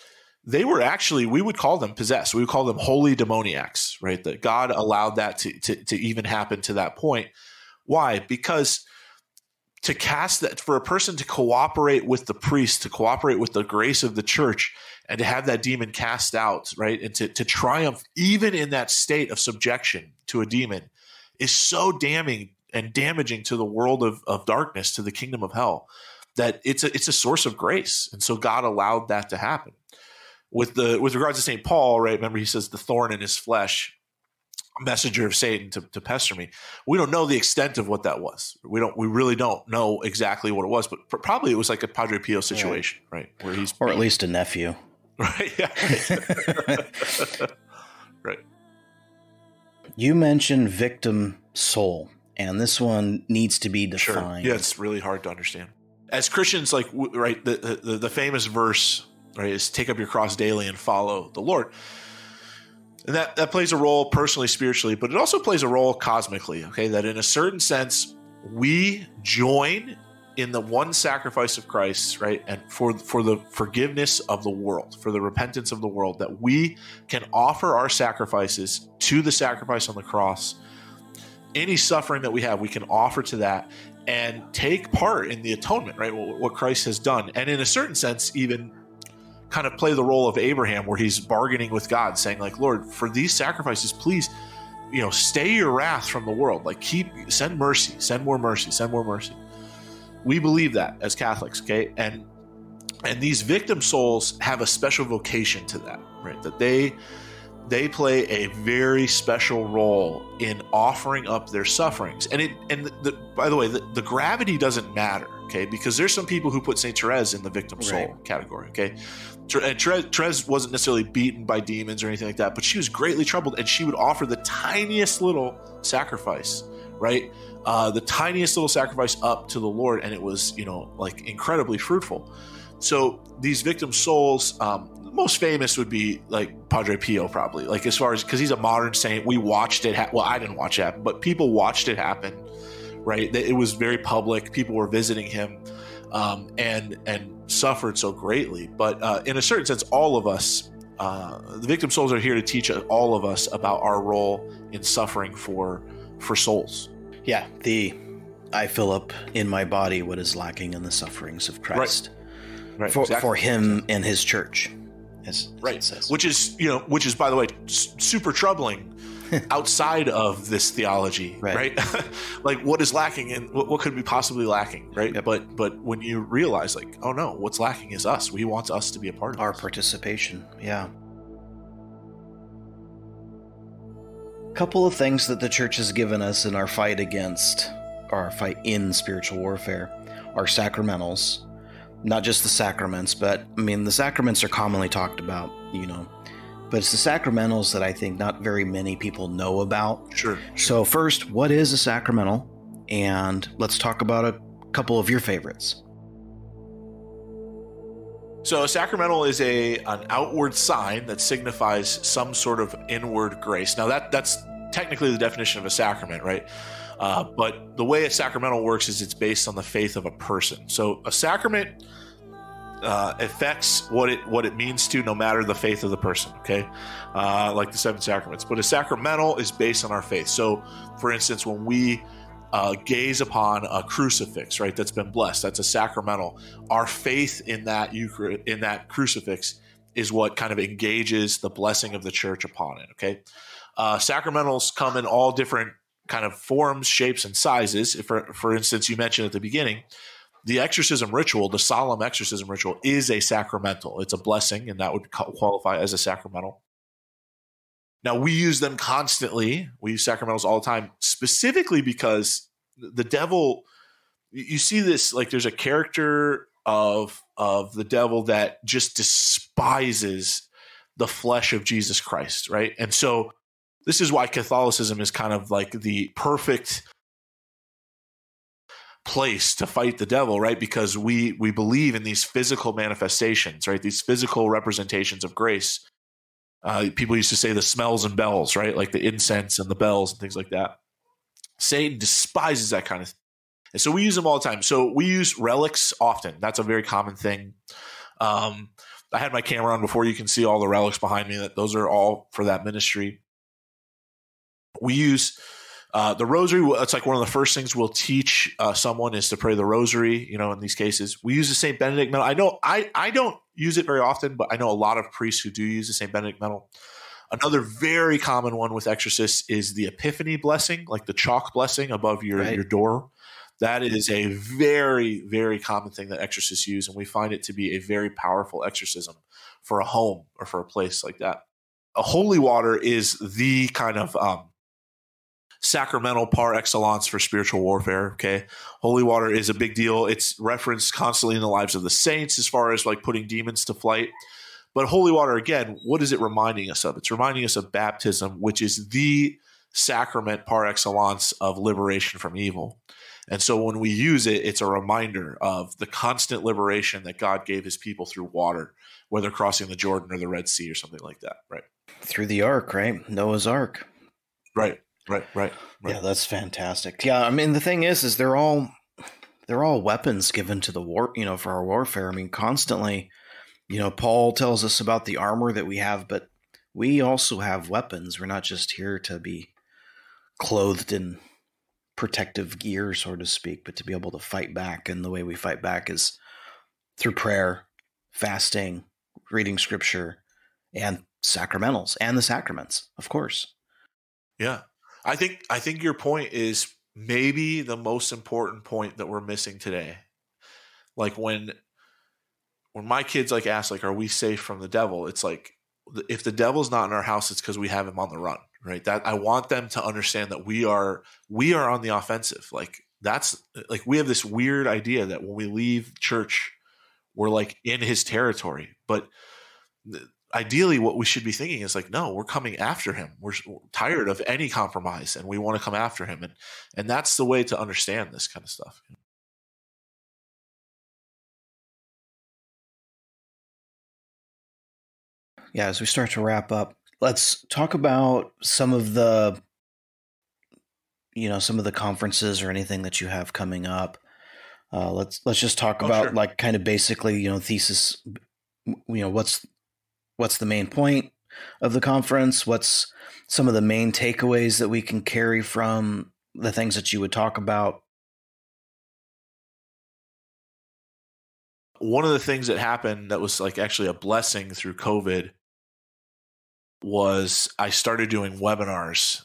they were actually, we would call them possessed. We would call them holy demoniacs, right? That God allowed that to even happen to that point. Why? Because to cast that, for a person to cooperate with the priest, to cooperate with the grace of the church, and to have that demon cast out, right? And to triumph even in that state of subjection to a demon is so damning and damaging to the world of darkness, to the kingdom of hell, that it's a source of grace. And so God allowed that to happen. With regards to St. Paul, right? Remember, he says the thorn in his flesh, messenger of Satan to pester me. We don't know the extent of what that was. We really don't know exactly what it was, but probably it was like a Padre Pio situation, right? Where he's or at least a nephew, right? Yeah. Right. You mentioned victim soul, and this one needs to be defined. Sure. Yeah, it's really hard to understand. As Christians, like, right, the famous verse, right, is take up your cross daily and follow the Lord. And that plays a role personally, spiritually, but it also plays a role cosmically, okay? That in a certain sense, we join in the one sacrifice of Christ, right? And for the forgiveness of the world, for the repentance of the world, that we can offer our sacrifices to the sacrifice on the cross. Any suffering that we have, we can offer to that and take part in the atonement, right? What Christ has done. And in a certain sense, even kind of play the role of Abraham, where he's bargaining with God, saying like, Lord, for these sacrifices, please, stay your wrath from the world. Like, send mercy, send more mercy, send more mercy. We believe that as Catholics, okay? And these victim souls have a special vocation to that, right? That they play a very special role in offering up their sufferings. By the way, the gravity doesn't matter, okay? Because there's some people who put Saint Therese in the victim soul category, okay? And Therese wasn't necessarily beaten by demons or anything like that, but she was greatly troubled, and she would offer the tiniest little sacrifice, right? The tiniest little sacrifice up to the Lord, and it was, like, incredibly fruitful. So these victim souls, most famous would be like Padre Pio, probably, like, as far as, because he's a modern saint. We watched it well, I didn't watch it happen, but people watched it happen, right? It was very public. People were visiting him, and suffered so greatly. But in a certain sense, all of us, the victim souls, are here to teach all of us about our role in suffering for souls. Yeah, I fill up in my body what is lacking in the sufferings of Christ, right. For him and his church. As right, which is, by the way, super troubling outside of this theology, right? Like, what is lacking, and what could be possibly lacking, right? Yep. But when you realize, like, oh no, what's lacking is us. He wants us to be a part of our this. Participation. Yeah. A couple of things that the church has given us in our fight in spiritual warfare are sacramentals. Not just the sacraments, but I mean, the sacraments are commonly talked about, but it's the sacramentals that I think not very many people know about. Sure. So first, what is a sacramental? And let's talk about a couple of your favorites. So a sacramental is an outward sign that signifies some sort of inward grace. Now that's technically the definition of a sacrament, right? But the way a sacramental works is it's based on the faith of a person. So a sacrament affects what it means to, no matter the faith of the person, okay? Like the 7 sacraments. But a sacramental is based on our faith. So, for instance, when we gaze upon a crucifix, right, that's been blessed, that's a sacramental. Our faith in that crucifix is what kind of engages the blessing of the church upon it, okay? Sacramentals come in all different kind of forms, shapes, and sizes. For instance, you mentioned at the beginning, the exorcism ritual, the solemn exorcism ritual, is a sacramental. It's a blessing, and that would qualify as a sacramental. Now, we use them constantly. We use sacramentals all the time, specifically because the devil, you see this, like, there's a character of the devil that just despises the flesh of Jesus Christ, right? And so this is why Catholicism is kind of like the perfect place to fight the devil, right? Because we believe in these physical manifestations, right? These physical representations of grace. People used to say the smells and bells, right? Like the incense and the bells and things like that. Satan despises that kind of thing. And so we use them all the time. So we use relics often. That's a very common thing. I had my camera on before. You can see all the relics behind me. That those are all for that ministry. We use the rosary. It's like one of the first things we'll teach someone is to pray the rosary. In these cases, we use the St. Benedict medal. I know I don't use it very often, but I know a lot of priests who do use the St. Benedict medal. Another very common one with exorcists is the Epiphany blessing, like the chalk blessing above your door. That is a very, very common thing that exorcists use, and we find it to be a very powerful exorcism for a home or for a place like that. A holy water is the kind of sacramental par excellence for spiritual warfare. Okay. Holy water is a big deal. It's referenced constantly in the lives of the saints as far as like putting demons to flight. But holy water, again, what is it reminding us of? It's reminding us of baptism, which is the sacrament par excellence of liberation from evil. And so when we use it, it's a reminder of the constant liberation that God gave his people through water, whether crossing the Jordan or the Red Sea or something like that. Right. Through the ark, right? Noah's Ark. Right. Yeah, that's fantastic. Yeah, I mean, the thing is they're all weapons given to the war, for our warfare. I mean, constantly, Paul tells us about the armor that we have, but we also have weapons. We're not just here to be clothed in protective gear, so to speak, but to be able to fight back. And the way we fight back is through prayer, fasting, reading scripture, and sacramentals, and the sacraments, of course. Yeah. I think your point is maybe the most important point that we're missing today. Like when my kids like ask, like, are we safe from the devil? It's like, if the devil's not in our house, it's because we have him on the run, right? That I want them to understand that we are on the offensive. Like that's like, we have this weird idea that when we leave church, we're like in his territory, but ideally what we should be thinking is like, no, we're coming after him. We're tired of any compromise and we want to come after him. And that's the way to understand this kind of stuff. Yeah, as we start to wrap up, let's talk about some of the conferences or anything that you have coming up. Let's just talk about like kind of basically, thesis, what's the main point of the conference? What's some of the main takeaways that we can carry from the things that you would talk about? One of the things that happened that was like actually a blessing through COVID was I started doing webinars.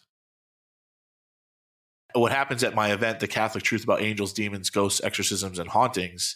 What happens at my event, The Catholic Truth About Angels, Demons, Ghosts, Exorcisms, and Hauntings,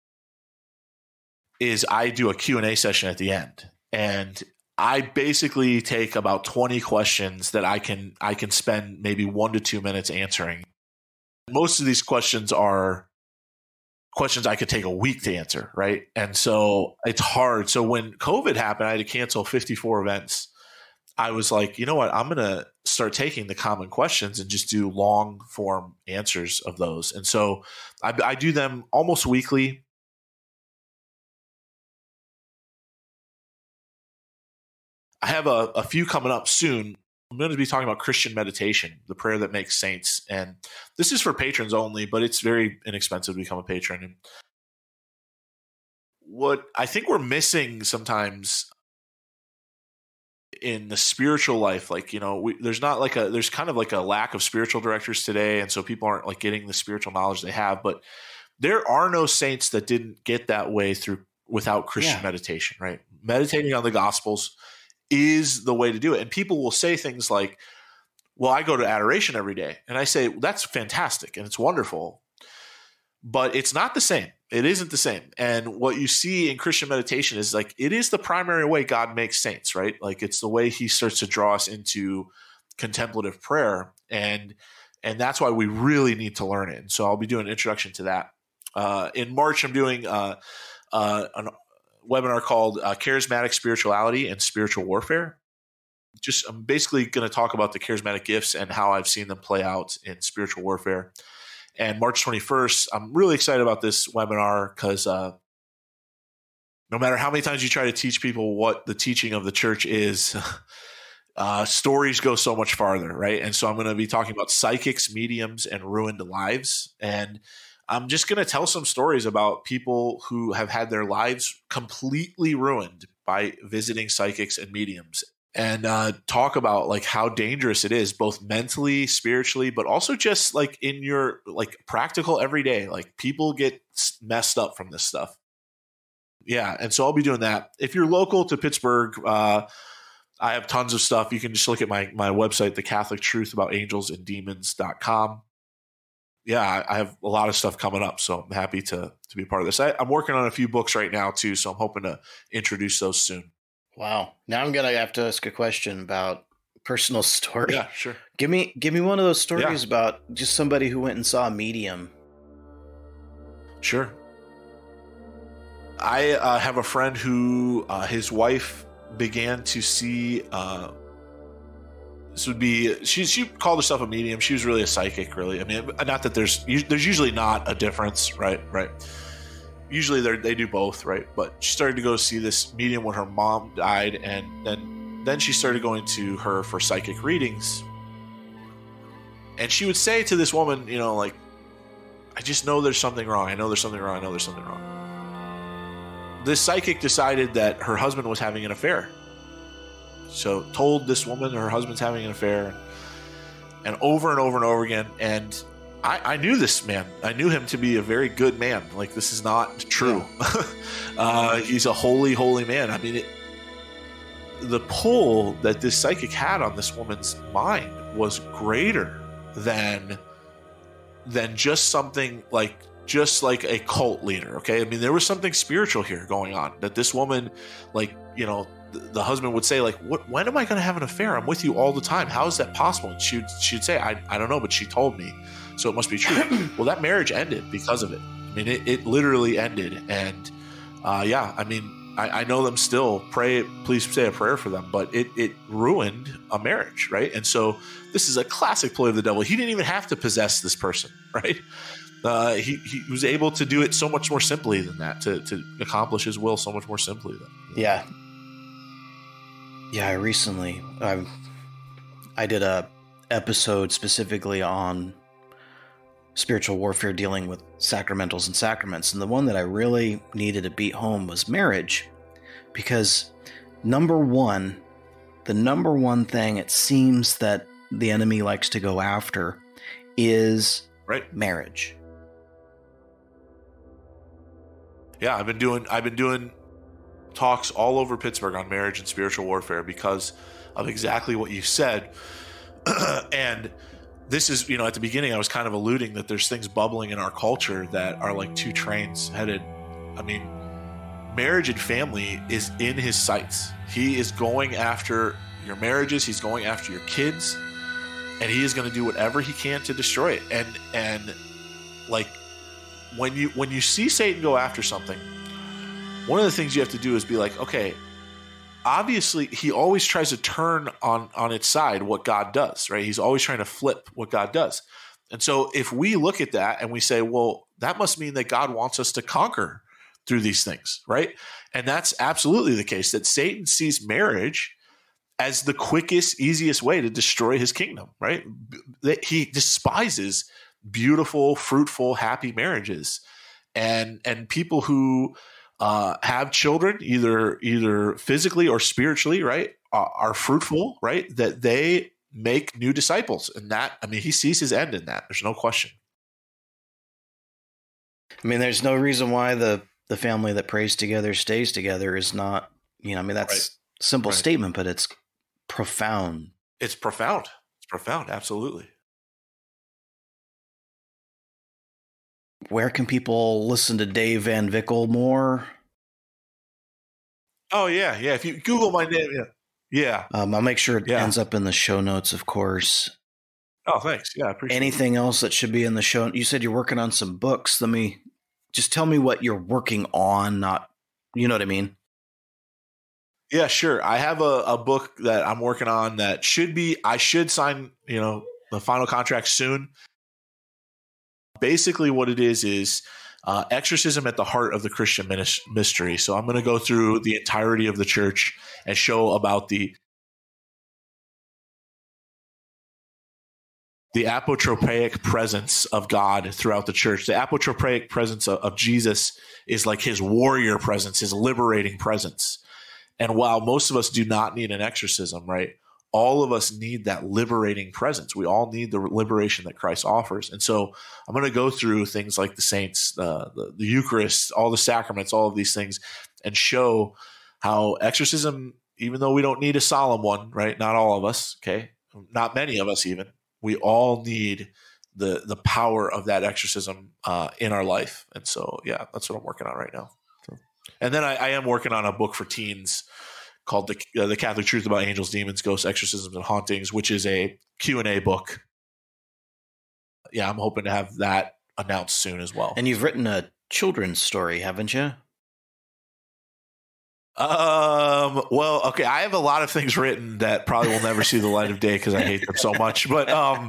is I do a Q&A session at the end. And I basically take about 20 questions that I can spend maybe 1 to 2 minutes answering. Most of these questions are questions I could take a week to answer, right? And so it's hard. So when COVID happened, I had to cancel 54 events. I was like, you know what? I'm going to start taking the common questions and just do long form answers of those. And so I do them almost weekly. I have a few coming up soon. I'm going to be talking about Christian meditation, the prayer that makes saints. And this is for patrons only, but it's very inexpensive to become a patron. And what I think we're missing sometimes in the spiritual life, like, there's kind of like a lack of spiritual directors today. And so people aren't like getting the spiritual knowledge they have, but there are no saints that didn't get that way without Christian meditation, right? Meditating on the Gospels is the way to do it. And people will say things like, well, I go to adoration every day. And I say, that's fantastic and it's wonderful, but it's not the same. It isn't the same. And what you see in Christian meditation is like, it is the primary way God makes saints, right? Like it's the way he starts to draw us into contemplative prayer. And that's why we really need to learn it. And so I'll be doing an introduction to that. In March, I'm doing an webinar called Charismatic Spirituality and Spiritual Warfare. I'm basically going to talk about the charismatic gifts and how I've seen them play out in spiritual warfare. And March 21st, I'm really excited about this webinar because no matter how many times you try to teach people what the teaching of the church is, stories go so much farther, right? And so I'm going to be talking about psychics, mediums, and ruined lives. And I'm just going to tell some stories about people who have had their lives completely ruined by visiting psychics and mediums, and talk about like how dangerous it is, both mentally, spiritually, but also just like in your like practical everyday. Like people get messed up from this stuff. Yeah, and so I'll be doing that. If you're local to Pittsburgh, I have tons of stuff. You can just look at my website, The Catholic Truth About Angels and Demons.com. Yeah, I have a lot of stuff coming up, so I'm happy to be part of this. I'm working on a few books right now too, so I'm hoping to introduce those soon. Wow. Now I'm gonna have to ask a question about personal story. Yeah, sure. Give me one of those stories about just somebody who went and saw a medium. Sure. I have a friend who his wife began to see. This would be she called herself a medium. She was really a psychic, really. I mean, not that there's usually not a difference, right? Usually they do both, right? But she started to go see this medium when her mom died, and then she started going to her for psychic readings. And she would say to this woman, you know, like, I just know there's something wrong. I know there's something wrong. I know there's something wrong. This psychic decided that her husband was having an affair. So told this woman her husband's having an affair, and over and over and over again. And I knew this man. I knew him to be a very good man. Like, this is not true. He's a holy, holy man. I mean, the pull that this psychic had on this woman's mind was greater than just something like a cult leader. Okay. I mean, there was something spiritual here going on, that this woman, like, you know, the husband would say, like, when am I going to have an affair? I'm with you all the time. How is that possible? And she'd say, I don't know, but she told me, so it must be true. Well, that marriage ended because of it. I mean, it literally ended. And I mean, I know them still. Please say a prayer for them. But it ruined a marriage, right? And so this is a classic ploy of the devil. He didn't even have to possess this person, right? He was able to do it so much more simply than that, to accomplish his will so much more simply than. Yeah. I recently I did a episode specifically on spiritual warfare, dealing with sacramentals and sacraments, and the one that I really needed to beat home was marriage, because the number one thing it seems that the enemy likes to go after is marriage. Yeah, I've been doing talks all over Pittsburgh on marriage and spiritual warfare because of exactly what you said. And this is, you know, at the beginning I was kind of alluding that there's things bubbling in our culture that are like two trains headed. I mean, marriage and family is in his sights. He is going after your marriages. He's going after your kids, and he is going to do whatever he can to destroy it. And like, when you see Satan go after something, one of the things you have to do is be like, okay, obviously he always tries to turn on its side what God does, right? He's always trying to flip what God does. And so if we look at that and we say, well, that must mean that God wants us to conquer through these things, right? And that's absolutely the case, that Satan sees marriage as the quickest, easiest way to destroy his kingdom, right? That he despises beautiful, fruitful, happy marriages, and people who have children, either physically or spiritually, right, are fruitful, right, that they make new disciples. And that, I mean, he sees his end in that. There's no question. I mean, there's no reason why the family that prays together stays together is not, you know, I mean, that's a simple statement, but it's profound. It's profound. It's profound. Absolutely. Where can people listen to Dave Van Vickle more? Oh, yeah. If you Google my name, yeah. I'll make sure it ends up in the show notes, of course. Oh, thanks. Yeah, I appreciate anything else that should be in the show. You said you're working on some books. Just tell me what you're working on. Not, you know what I mean? Yeah, sure. I have a book that I'm working on that I should sign, you know, the final contract soon. Basically what it is exorcism at the heart of the Christian mystery. So I'm going to go through the entirety of the church and show about the the apotropaic presence of God throughout the church. The apotropaic presence of Jesus is like his warrior presence, his liberating presence. And while most of us do not need an exorcism, right, all of us need that liberating presence. We all need the liberation that Christ offers. And so I'm going to go through things like the saints, the Eucharist, all the sacraments, all of these things, and show how exorcism, even though we don't need a solemn one, right? Not all of us, okay? Not many of us even. We all need the power of that exorcism in our life. And so, yeah, that's what I'm working on right now. So, and then I am working on a book for teens called the Catholic Truth About Angels, Demons, Ghosts, Exorcisms, and Hauntings, which is a Q&A book. Yeah, I'm hoping to have that announced soon as well. And you've written a children's story, haven't you? Well, okay. I have a lot of things written that probably will never see the light of day because I hate them so much. But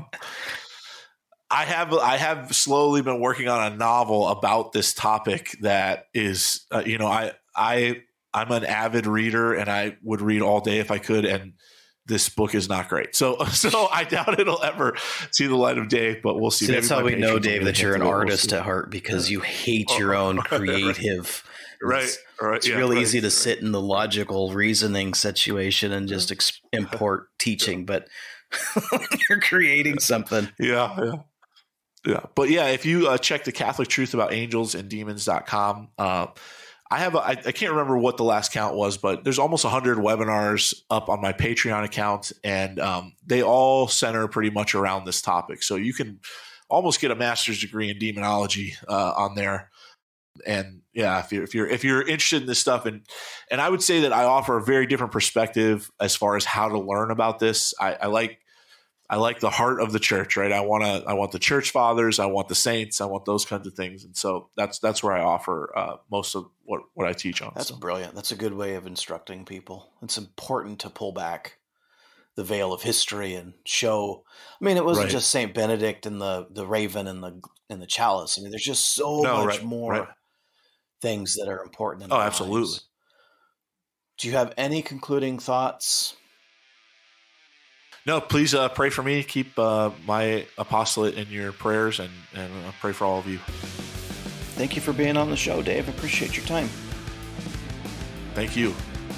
I have slowly been working on a novel about this topic that is, I'm an avid reader and I would read all day if I could. And this book is not great. So I doubt it'll ever see the light of day, but we'll see. So that's how we know, Dave, that you're an artist at heart, because you hate your own creative. Right. It's real easy to sit in the logical reasoning situation and just import teaching, but you're creating something. Yeah. But yeah, if you check the Catholic Truth About Angels and Demons.com, I can't remember what the last count was, but there's almost 100 webinars up on my Patreon account, and they all center pretty much around this topic. So you can almost get a master's degree in demonology on there. And yeah, if you're interested in this stuff, and I would say that I offer a very different perspective as far as how to learn about this. I like the heart of the church, right? I want the church fathers, I want the saints, I want those kinds of things, and so that's where I offer most of what I teach on. That's brilliant. That's a good way of instructing people. It's important to pull back the veil of history and show. I mean, it wasn't just Saint Benedict and the raven and the chalice. I mean, there's just so much more things that are important in our lives. Absolutely. Do you have any concluding thoughts? No, please pray for me. Keep my apostolate in your prayers, and pray for all of you. Thank you for being on the show, Dave. Appreciate your time. Thank you.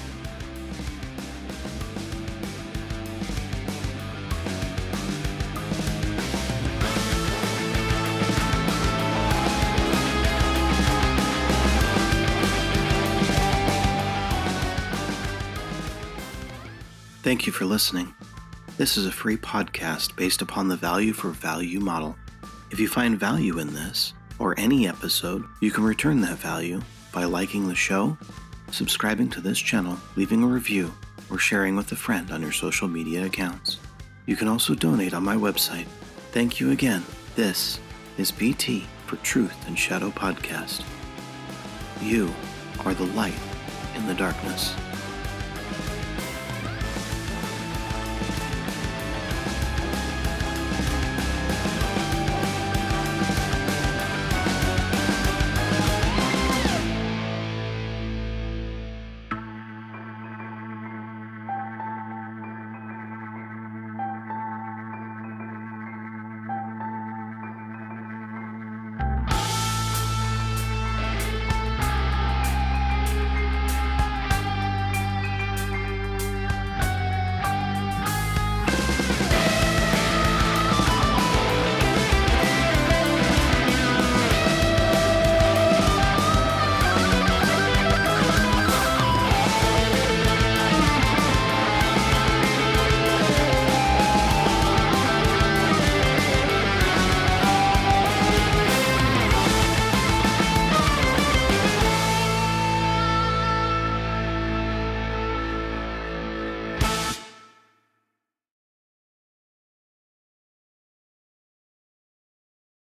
Thank you for listening. This is a free podcast based upon the value for value model. If you find value in this, or any episode, you can return that value by liking the show, subscribing to this channel, leaving a review, or sharing with a friend on your social media accounts. You can also donate on my website. Thank you again. This is BT for Truth and Shadow Podcast. You are the light in the darkness.